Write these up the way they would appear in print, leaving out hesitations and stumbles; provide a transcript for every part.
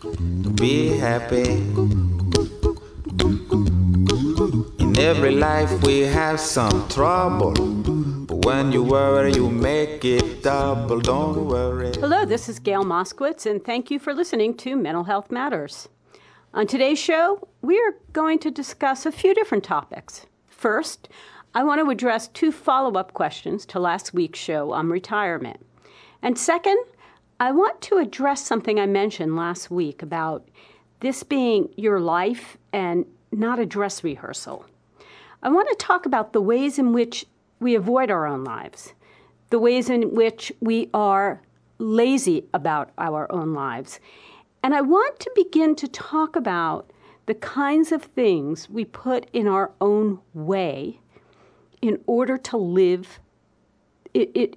to be happy. In every life we have some trouble, but when you worry you make it double, don't worry. Hello, this is Gail Moskowitz, and thank you for listening to Mental Health Matters. On today's show, we are going to discuss a few different topics. First, I want to address two follow-up questions to last week's show on retirement. And second, I want to address something I mentioned last week about this being your life and not a dress rehearsal. I want to talk about the ways in which we avoid our own lives, the ways in which we are lazy about our own lives. And I want to begin to talk about the kinds of things we put in our own way in order to live, the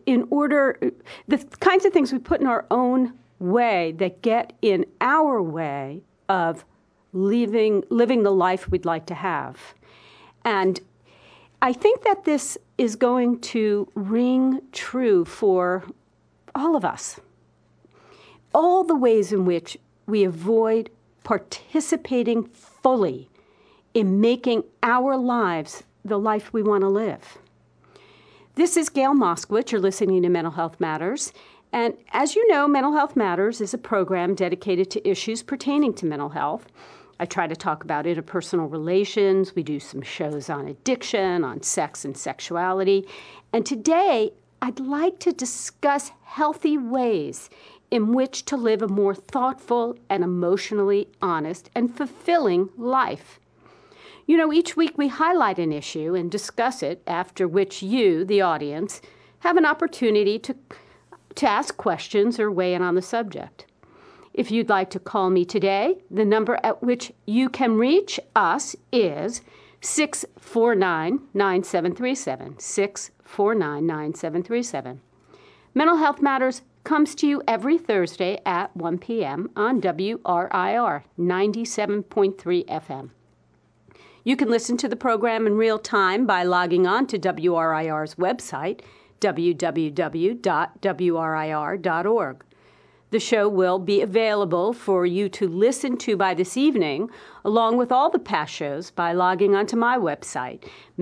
kinds of things we put in our own way that get in our way of living the life we'd like to have. And I think that this is going to ring true for all of us. All the ways in which we avoid participating fully in making our lives the life we want to live. This is Gail Moskowitz. You're listening to Mental Health Matters. And as you know, Mental Health Matters is a program dedicated to issues pertaining to mental health. I try to talk about interpersonal relations. We do some shows on addiction, on sex and sexuality. And today, I'd like to discuss healthy ways in which to live a more thoughtful and emotionally honest and fulfilling life. You know, each week we highlight an issue and discuss it, after which you, the audience, have an opportunity to ask questions or weigh in on the subject. If you'd like to call me today, the number at which you can reach us is 649-9737, 649-9737. Mental Health Matters comes to you every Thursday at 1 p.m. on WRIR 97.3 FM. You can listen to the program in real time by logging on to WRIR's website, www.wrir.org. The show will be available for you to listen to by this evening, along with all the past shows, by logging onto my website,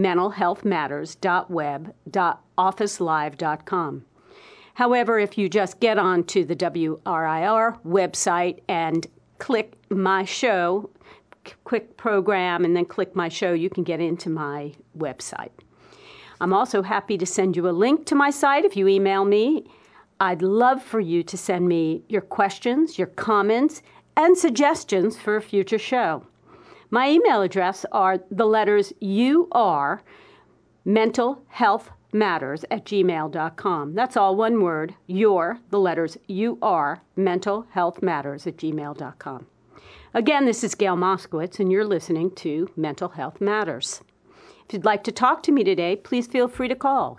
mentalhealthmatters.web.officelive.com. However, if you just get onto the WRIR website and click my show, quick program, and then click my show, you can get into my website. I'm also happy to send you a link to my site if you email me. I'd love for you to send me your questions, your comments, and suggestions for a future show. My email address are the letters UR, mentalhealthmatters@gmail.com. That's all one word, the letters UR, mentalhealthmatters@gmail.com. Again, this is Gail Moskowitz, and you're listening to Mental Health Matters. If you'd like to talk to me today, please feel free to call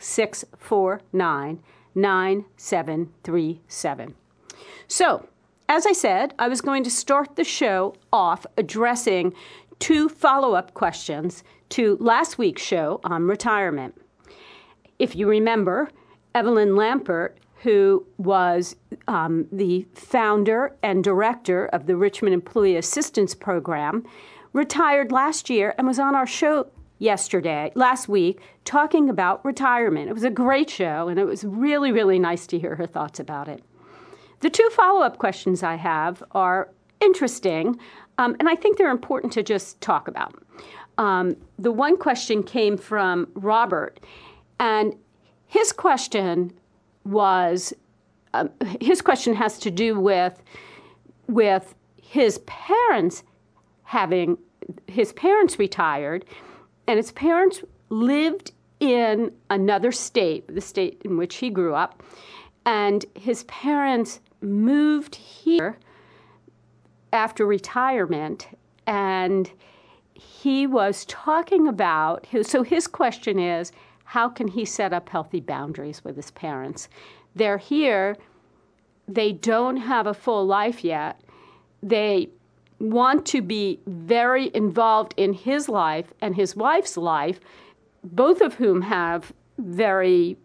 649-9737. So, as I said, I was going to start the show off addressing two follow-up questions to last week's show on retirement. If you remember, Evelyn Lampert, who was the founder and director of the Richmond Employee Assistance Program, retired last year and was on our show last week, talking about retirement. It was a great show, and it was really, really nice to hear her thoughts about it. The two follow-up questions I have are interesting, and I think they're important to just talk about. The one question came from Robert, and his question has to do with his parents retired, and his parents lived in another state, the state in which he grew up, and his parents moved here after retirement, and he was talking about, his question is, how can he set up healthy boundaries with his parents? They're here, they don't have a full life yet, they want to be very involved in his life and his wife's life, both of whom have very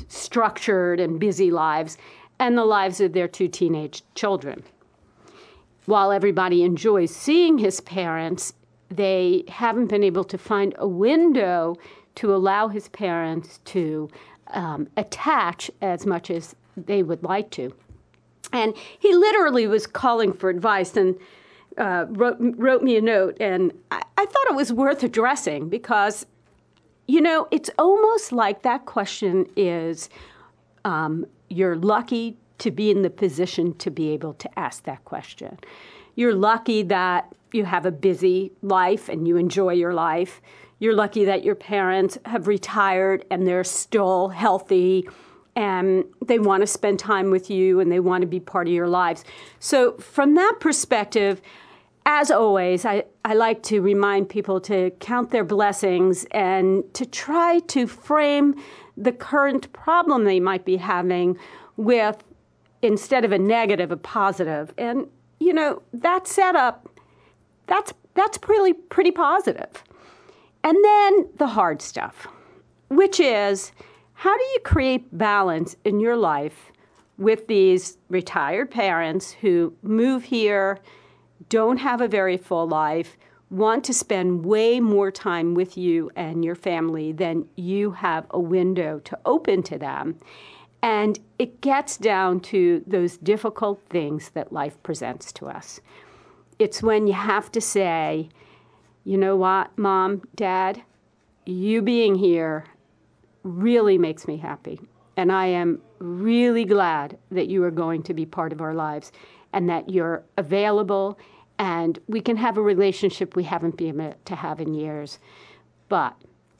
structured and busy lives, and the lives of their two teenage children. while everybody enjoys seeing his parents, they haven't been able to find a window to allow his parents to attach as much as they would like to. And he literally was calling for advice and wrote me a note. And I thought it was worth addressing because, it's almost like that question is you're lucky to be in the position to be able to ask that question. You're lucky that you have a busy life and you enjoy your life. You're lucky that your parents have retired and they're still healthy and they want to spend time with you and they want to be part of your lives. So from that perspective, as always, I like to remind people to count their blessings and to try to frame the current problem they might be having with, instead of a negative, a positive. And, that setup, that's pretty positive. And then the hard stuff, which is, how do you create balance in your life with these retired parents who move here, don't have a very full life, want to spend way more time with you and your family than you have a window to open to them? And it gets down to those difficult things that life presents to us. It's when you have to say, you know what, Mom, Dad, you being here really makes me happy. And I am really glad that you are going to be part of our lives and that you're available and we can have a relationship we haven't been able to have in years. But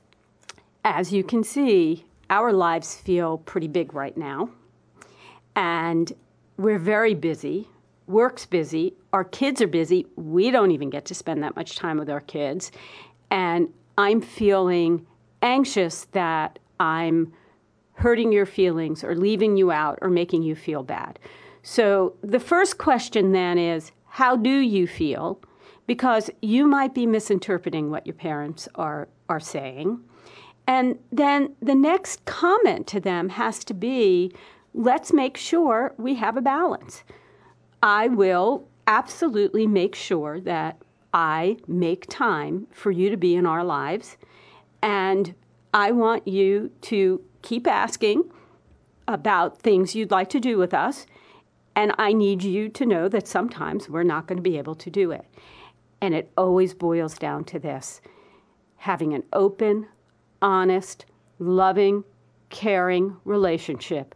as you can see, our lives feel pretty big right now. And we're very busy. Work's busy. Our kids are busy. We don't even get to spend that much time with our kids. And I'm feeling anxious that I'm hurting your feelings or leaving you out or making you feel bad. So the first question then is, how do you feel? Because you might be misinterpreting what your parents are saying. And then the next comment to them has to be, let's make sure we have a balance. I will absolutely make sure that I make time for you to be in our lives. And I want you to keep asking about things you'd like to do with us. And I need you to know that sometimes we're not going to be able to do it. And it always boils down to this: having an open, honest, loving, caring relationship.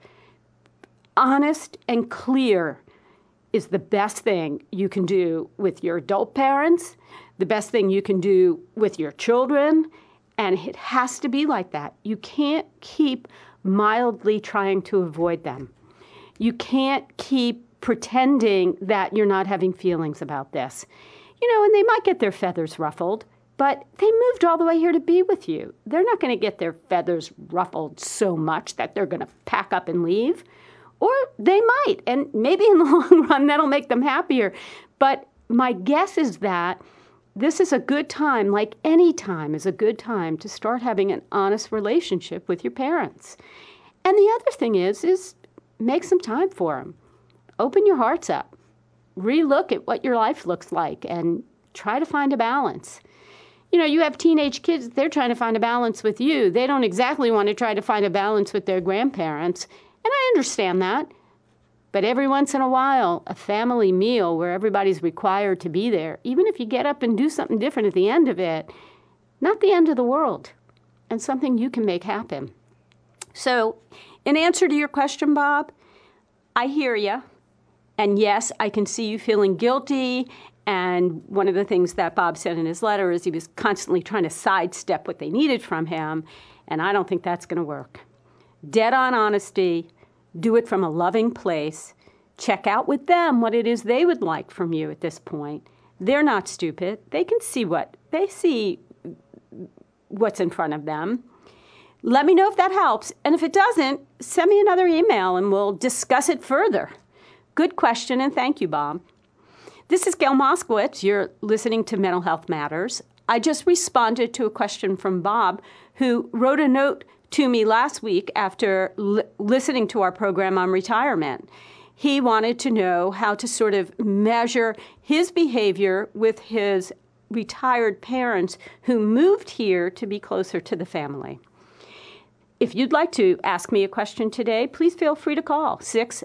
Honest and clear is the best thing you can do with your adult parents, the best thing you can do with your children, and it has to be like that. You can't keep mildly trying to avoid them. You can't keep pretending that you're not having feelings about this. And they might get their feathers ruffled, but they moved all the way here to be with you. They're not going to get their feathers ruffled so much that they're going to pack up and leave. Or they might, and maybe in the long run that'll make them happier. But my guess is that this is a good time, like any time is a good time, to start having an honest relationship with your parents. And the other thing is make some time for them. Open your hearts up. Relook at what your life looks like and try to find a balance. You have teenage kids, they're trying to find a balance with you. They don't exactly want to try to find a balance with their grandparents. And I understand that. But every once in a while, a family meal where everybody's required to be there, even if you get up and do something different at the end of it, not the end of the world, and something you can make happen. So in answer to your question, Bob, I hear you. And yes, I can see you feeling guilty. And one of the things that Bob said in his letter is he was constantly trying to sidestep what they needed from him. And I don't think that's going to work. Dead on honesty. Do it from a loving place. Check out with them what it is they would like from you at this point. They're not stupid. They can see what's in front of them. Let me know if that helps. And if it doesn't, send me another email and we'll discuss it further. Good question, and thank you, Bob. This is Gail Moskowitz. You're listening to Mental Health Matters. I just responded to a question from Bob, who wrote a note to me last week after listening to our program on retirement. He wanted to know how to sort of measure his behavior with his retired parents who moved here to be closer to the family. If you'd like to ask me a question today, please feel free to call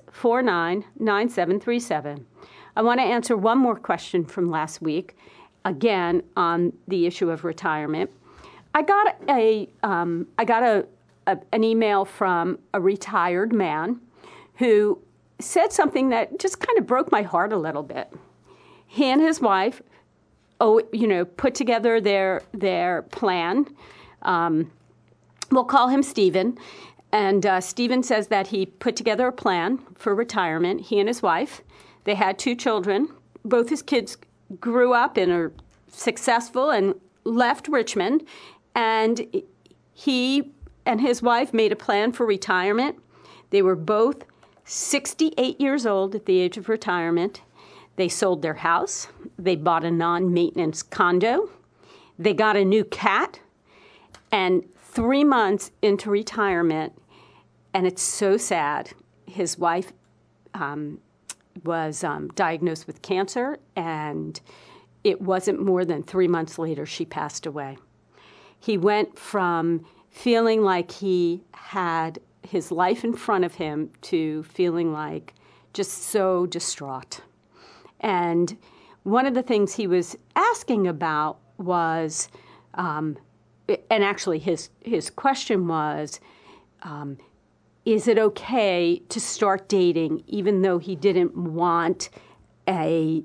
649-9737. I want to answer one more question from last week, again on the issue of retirement. I got an email from a retired man who said something that just kind of broke my heart a little bit. He and his wife, put together their plan. We'll call him Stephen. And Stephen says that he put together a plan for retirement, he and his wife. They had 2 children. Both his kids grew up and are successful and left Richmond. And he and his wife made a plan for retirement. They were both 68 years old at the age of retirement. They sold their house. They bought a non-maintenance condo. They got a new cat. And 3 months into retirement, and it's so sad, his wife was diagnosed with cancer, and it wasn't more than 3 months later she passed away. He went from feeling like he had his life in front of him to feeling like just so distraught. And one of the things he was asking about was, and actually his question was, is it okay to start dating even though he didn't want a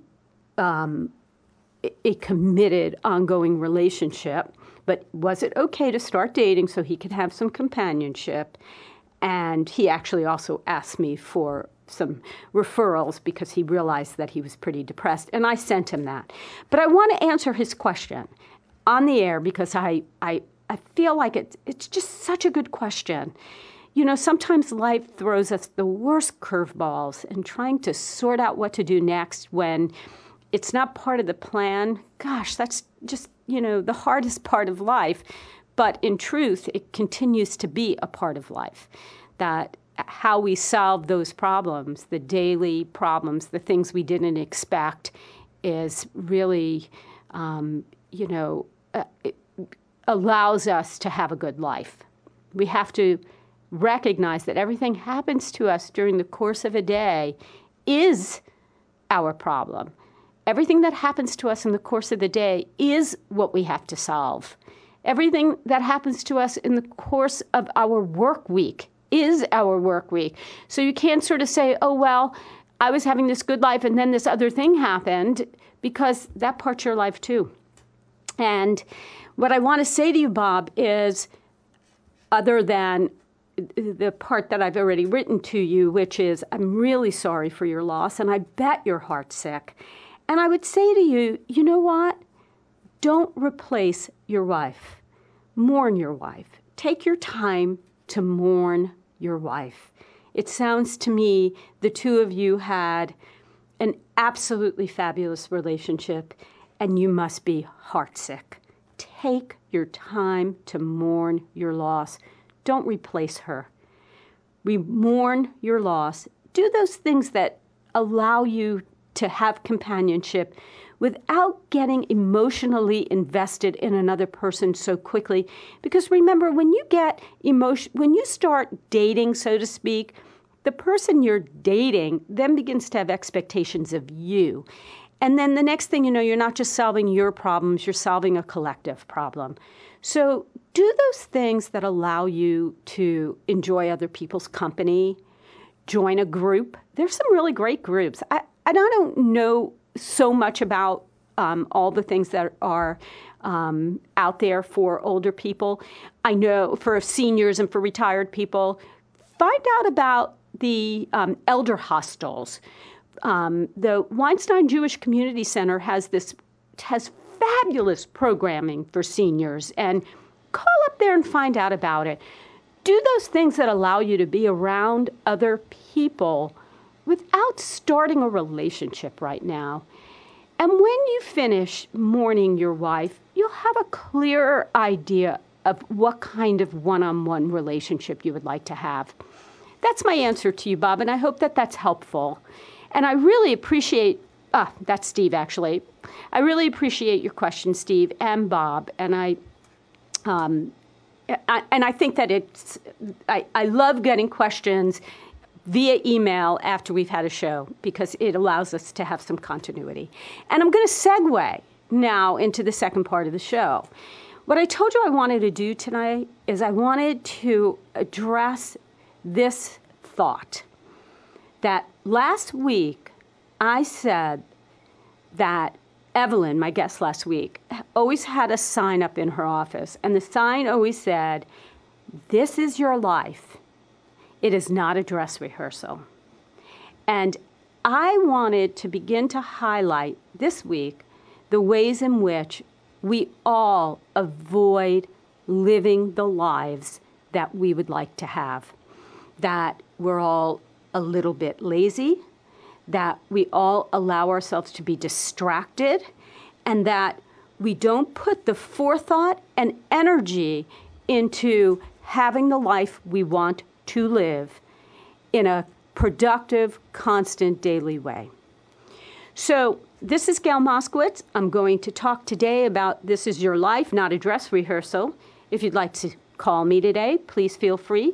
committed, ongoing relationship? But was it okay to start dating so he could have some companionship? And he actually also asked me for some referrals because he realized that he was pretty depressed, and I sent him that. But I want to answer his question on the air because I feel like it's just such a good question. Sometimes life throws us the worst curveballs, and trying to sort out what to do next when it's not part of the plan, gosh, that's just, the hardest part of life. But in truth, it continues to be a part of life. That how we solve those problems, the daily problems, the things we didn't expect, is really, it allows us to have a good life. We have to recognize that everything happens to us during the course of a day is our problem. Everything that happens to us in the course of the day is what we have to solve. Everything that happens to us in the course of our work week is our work week. So you can't sort of say, oh, well, I was having this good life and then this other thing happened, because that part's your life too. And what I want to say to you, Bob, is other than the part that I've already written to you, which is I'm really sorry for your loss, and I bet your heart's sick. And I would say to you, you know what? Don't replace your wife. Mourn your wife. Take your time to mourn your wife. It sounds to me the two of you had an absolutely fabulous relationship, and you must be heartsick. Take your time to mourn your loss. Don't replace her. Mourn your loss. Do those things that allow you to have companionship without getting emotionally invested in another person so quickly. Because remember, when you start dating, so to speak, the person you're dating then begins to have expectations of you. And then the next thing you know, you're not just solving your problems, you're solving a collective problem. So do those things that allow you to enjoy other people's company. Join a group. There's some really great groups. I don't know so much about all the things that are out there for older people. I know for seniors and for retired people, find out about the elder hostels. The Weinstein Jewish Community Center has fabulous programming for seniors, and call up there and find out about it. Do those things that allow you to be around other people without starting a relationship right now. And when you finish mourning your wife, you'll have a clearer idea of what kind of one-on-one relationship you would like to have. that's my answer to you, Bob, and I hope that that's helpful. And I really appreciate, that's Steve, actually. I really appreciate your question, Steve and Bob, and I think that I love getting questions via email after we've had a show because it allows us to have some continuity. And I'm going to segue now into the second part of the show. What I told you I wanted to do tonight is I wanted to address this thought that last week I said that Evelyn, my guest last week, always had a sign up in her office, and the sign always said, "This is your life. It is not a dress rehearsal." And I wanted to begin to highlight this week the ways in which we all avoid living the lives that we would like to have. That we're all a little bit lazy, that we all allow ourselves to be distracted, and that we don't put the forethought and energy into having the life we want to live in a productive, constant, daily way. So this is Gail Moskowitz. I'm going to talk today about This Is Your Life, Not a Dress Rehearsal. If you'd like to call me today, please feel free,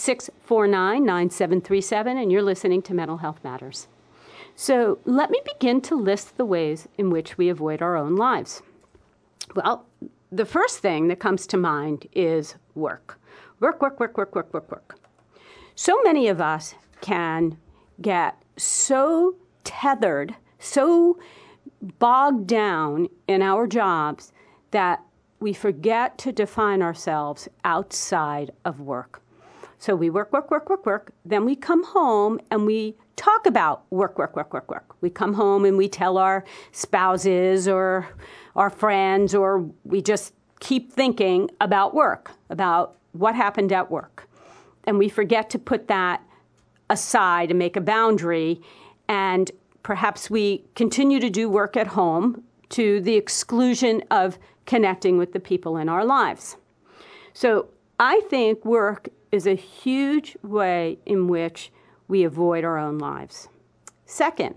649-9737, and you're listening to Mental Health Matters. So let me begin to list the ways in which we avoid our own lives. Well, the first thing that comes to mind is work. Work, work, work, work, work, work, work. So many of us can get so tethered, so bogged down in our jobs that we forget to define ourselves outside of work. So we work, work, work, work, work. Then we come home and we talk about work, work, work, work, work. We come home and we tell our spouses or our friends, or we just keep thinking about work, about what happened at work. And we forget to put that aside and make a boundary. And perhaps we continue to do work at home to the exclusion of connecting with the people in our lives. So I think work is a huge way in which we avoid our own lives. Second,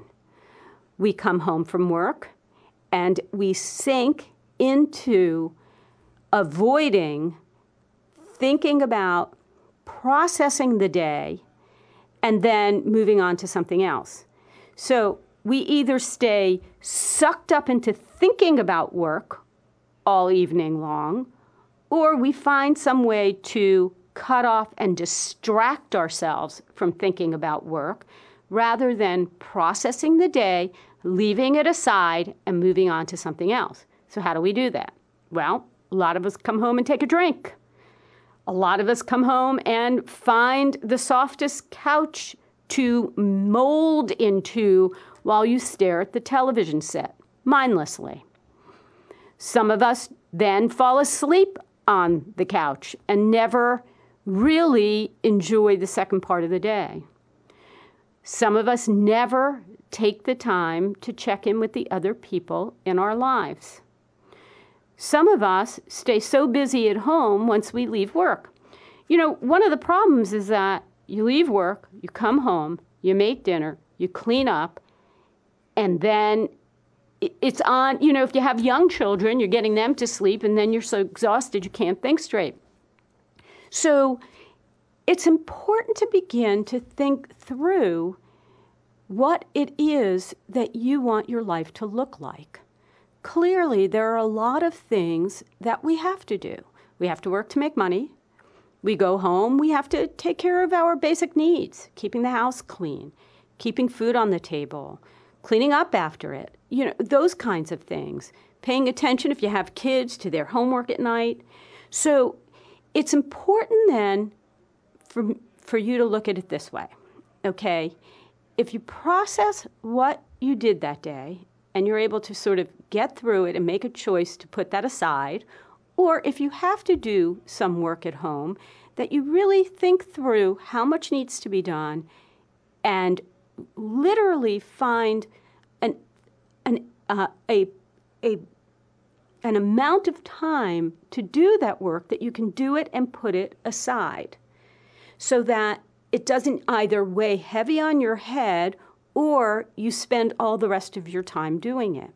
we come home from work and we sink into avoiding thinking about processing the day and then moving on to something else. So we either stay sucked up into thinking about work all evening long, or we find some way to cut off and distract ourselves from thinking about work rather than processing the day, leaving it aside, and moving on to something else. So how do we do that? Well, a lot of us come home and take a drink. A lot of us come home and find the softest couch to mold into while you stare at the television set, mindlessly. Some of us then fall asleep on the couch and never really enjoy the second part of the day. Some of us never take the time to check in with the other people in our lives. Some of us stay so busy at home once we leave work. You know, one of the problems is that you leave work, you come home, you make dinner, you clean up, and then it's on, you know, if you have young children, you're getting them to sleep, and then you're so exhausted you can't think straight. So it's important to begin to think through what it is that you want your life to look like. Clearly, there are a lot of things that we have to do. We have to work to make money. We go home, we have to take care of our basic needs, keeping the house clean, keeping food on the table, cleaning up after it, you know, those kinds of things. Paying attention, if you have kids, to their homework at night. So it's important then for you to look at it this way, okay? If you process what you did that day and you're able to sort of get through it and make a choice to put that aside, or if you have to do some work at home, that you really think through how much needs to be done and literally find an amount of time to do that work that you can do it and put it aside, so that it doesn't either weigh heavy on your head or you spend all the rest of your time doing it.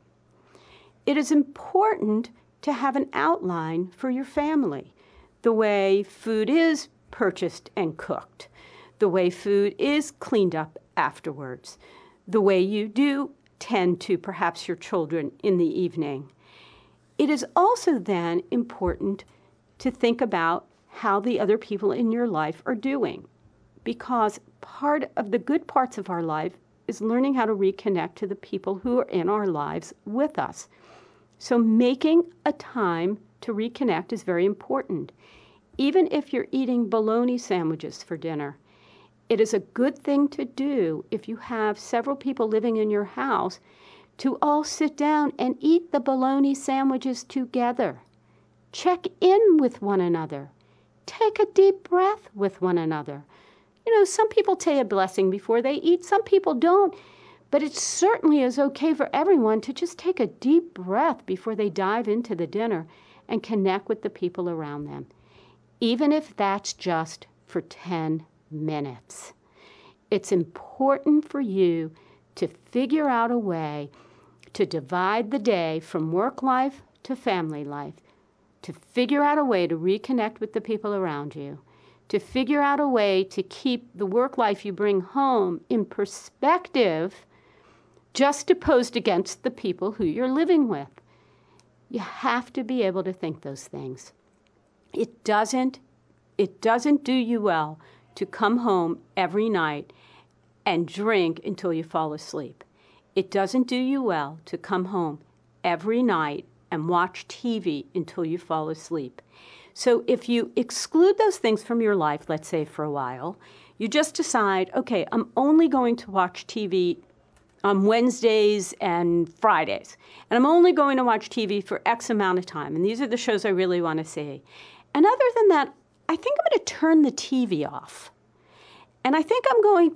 It is important to have an outline for your family, the way food is purchased and cooked, the way food is cleaned up afterwards, the way you do tend to perhaps your children in the evening. It is also then important to think about how the other people in your life are doing, because part of the good parts of our life is learning how to reconnect to the people who are in our lives with us. So making a time to reconnect is very important. Even if you're eating bologna sandwiches for dinner, it is a good thing to do if you have several people living in your house to all sit down and eat the bologna sandwiches together. Check in with one another. Take a deep breath with one another. Some people say a blessing before they eat, some people don't. But it certainly is okay for everyone to just take a deep breath before they dive into the dinner and connect with the people around them, even if that's just for 10 minutes. It's important for you to figure out a way to divide the day from work life to family life, to figure out a way to reconnect with the people around you, to figure out a way to keep the work life you bring home in perspective, just opposed against the people who you're living with. You have to be able to think those things. It doesn't do you well to come home every night and drink until you fall asleep. It doesn't do you well to come home every night and watch TV until you fall asleep. So if you exclude those things from your life, let's say for a while, you just decide, okay, I'm only going to watch TV on Wednesdays and Fridays. And I'm only going to watch TV for X amount of time. And these are the shows I really want to see. And other than that, I think I'm going to turn the TV off. And I think I'm going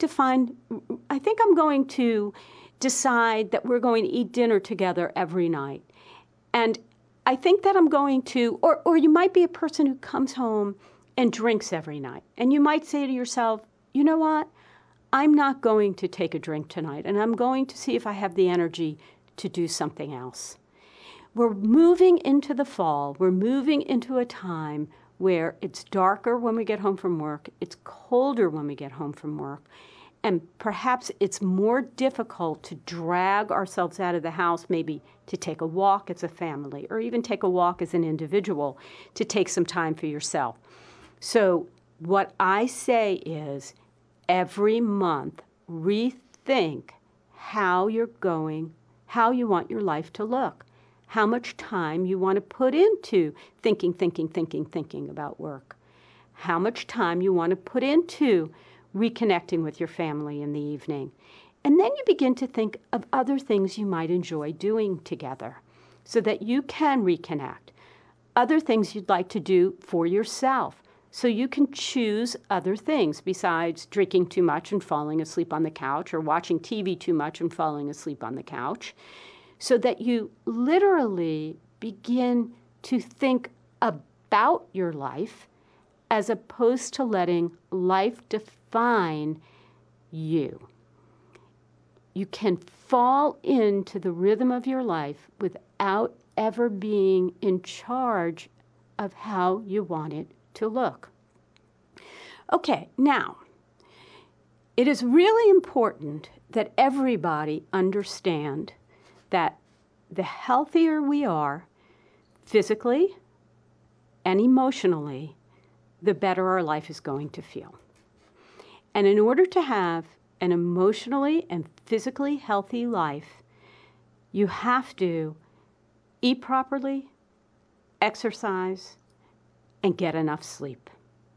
to decide that we're going to eat dinner together every night. And I think that I'm going to, or you might be a person who comes home and drinks every night. And you might say to yourself, you know what? I'm not going to take a drink tonight, and I'm going to see if I have the energy to do something else. We're moving into the fall. We're moving into a time where it's darker when we get home from work, it's colder when we get home from work, and perhaps it's more difficult to drag ourselves out of the house, maybe to take a walk as a family, or even take a walk as an individual, to take some time for yourself. So what I say is, every month, rethink how you want your life to look, how much time you want to put into thinking about work, how much time you want to put into reconnecting with your family in the evening. And then you begin to think of other things you might enjoy doing together so that you can reconnect, other things you'd like to do for yourself. So you can choose other things besides drinking too much and falling asleep on the couch, or watching TV too much and falling asleep on the couch, so that you literally begin to think about your life as opposed to letting life define you. You can fall into the rhythm of your life without ever being in charge of how you want it to look. Okay, now, it is really important that everybody understand that the healthier we are physically and emotionally, the better our life is going to feel. And in order to have an emotionally and physically healthy life, you have to eat properly, exercise, and get enough sleep.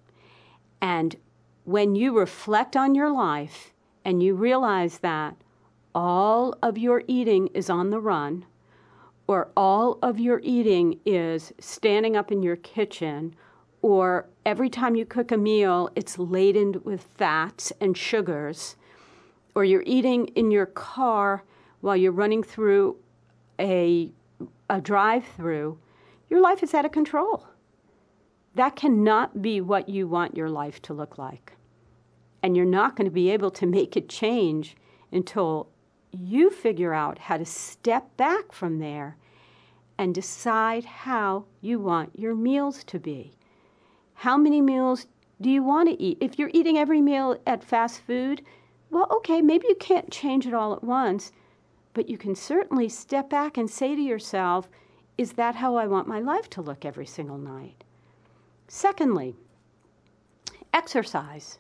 And when you reflect on your life and you realize that all of your eating is on the run, or all of your eating is standing up in your kitchen, or every time you cook a meal, it's laden with fats and sugars, or you're eating in your car while you're running through a drive-through, your life is out of control. That cannot be what you want your life to look like. And you're not going to be able to make it change until you figure out how to step back from there and decide how you want your meals to be. How many meals do you want to eat? If you're eating every meal at fast food, well, okay, maybe you can't change it all at once, but you can certainly step back and say to yourself, is that how I want my life to look every single night? Secondly, exercise.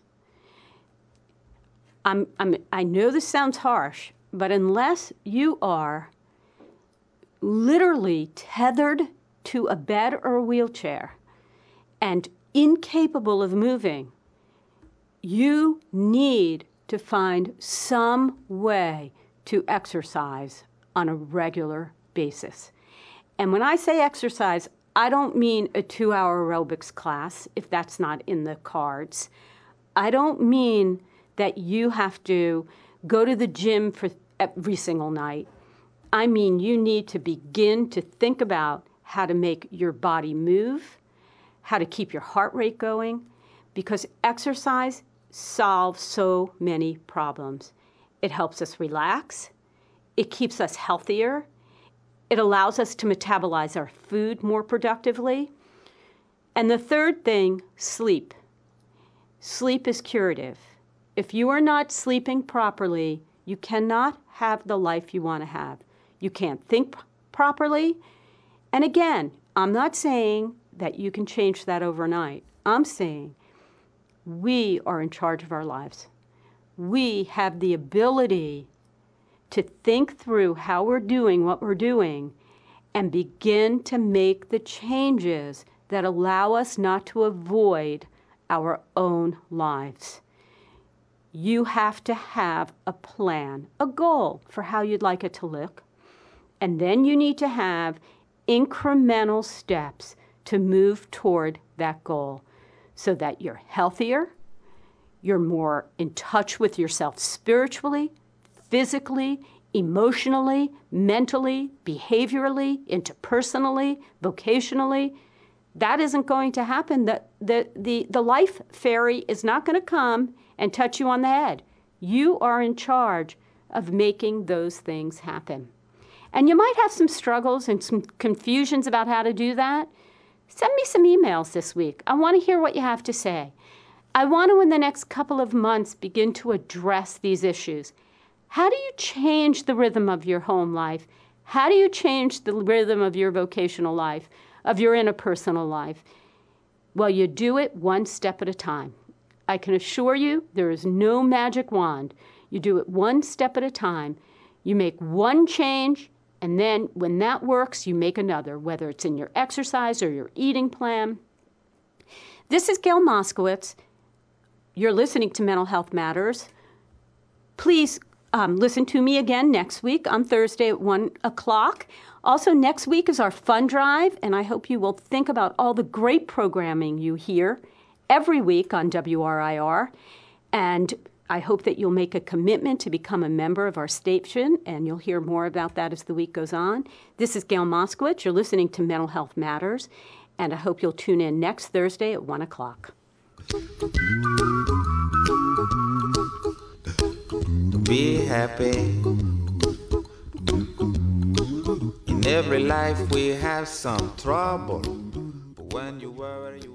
I know this sounds harsh, but unless you are literally tethered to a bed or a wheelchair and incapable of moving, you need to find some way to exercise on a regular basis. And when I say exercise, I don't mean a 2-hour aerobics class, if that's not in the cards. I don't mean that you have to go to the gym for every single night. I mean, you need to begin to think about how to make your body move, how to keep your heart rate going, because exercise solves so many problems. It helps us relax. It keeps us healthier. It allows us to metabolize our food more productively. And the third thing, sleep. Sleep is curative. If you are not sleeping properly, you cannot have the life you want to have. You can't think properly. And again, I'm not saying that you can change that overnight. I'm saying we are in charge of our lives. We have the ability to think through how we're doing what we're doing and begin to make the changes that allow us not to avoid our own lives. You have to have a plan, a goal for how you'd like it to look. And then you need to have incremental steps to move toward that goal so that you're healthier, you're more in touch with yourself spiritually, physically, emotionally, mentally, behaviorally, interpersonally, vocationally. That isn't going to happen. The life fairy is not going to come and touch you on the head. You are in charge of making those things happen. And you might have some struggles and some confusions about how to do that. Send me some emails this week. I want to hear what you have to say. I want to, in the next couple of months, begin to address these issues. How do you change the rhythm of your home life? How do you change the rhythm of your vocational life, of your interpersonal life? Well, you do it one step at a time. I can assure you there is no magic wand. You do it one step at a time. You make one change, and then when that works, you make another, whether it's in your exercise or your eating plan. This is Gail Moskowitz. You're listening to Mental Health Matters. Please listen to me again next week on Thursday at 1 o'clock. Also, next week is our fund drive, and I hope you will think about all the great programming you hear every week on WRIR. And I hope that you'll make a commitment to become a member of our station, and you'll hear more about that as the week goes on. This is Gail Moskowitz. You're listening to Mental Health Matters, and I hope you'll tune in next Thursday at 1 o'clock. Be happy. In every life we have some trouble, but when you worry, you